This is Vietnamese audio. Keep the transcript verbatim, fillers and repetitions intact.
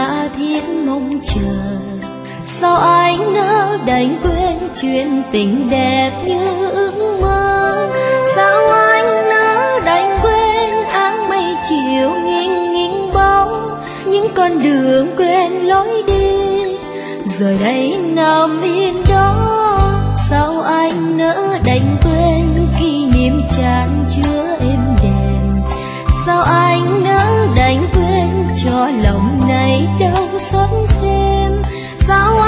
tha thiết mong chờ. Sao anh nỡ đành quên chuyện tình đẹp như ước mơ? Sao anh nỡ đành quên áng mây chiều nghiêng nghiêng bóng những con đường quên lối đi, rồi đây nằm yên đó. Sao anh nỡ đành quên kỷ niệm chan chứa êm đềm? Sao anh nỡ đành quên cho lòng này đau xót thêm? Sao